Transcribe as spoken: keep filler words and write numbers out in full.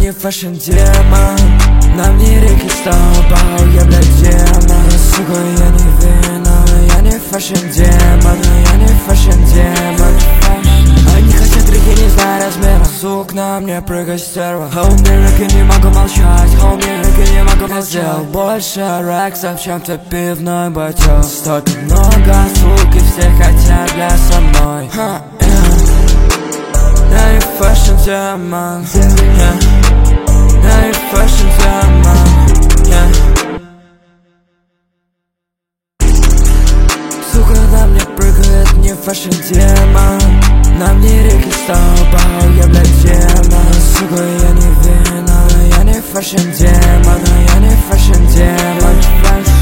не фэшн демон. На мне реки столбал, я, блядь, демон. Сука, я не виноват, я не фэшн демон, я не фэшн демон. Они хотят реки, не зная размера. Сук, на мне прыгай, стерва. А у меня реки, не могу молчать. А у меня реки, не могу молчать. Сделал больше рексов, чем ты пивной бачок. Столько много, суки, все хотят для со мной. Ха, yeah. Я не фэшн демон, yeah. Я не фэшн демон, yeah. Сука, на мне прыгает не фэшн демон. На мне реки столбал, я, блядь, демон. Сука, я не виноват, я не фэшн демон, я не фэшн демон.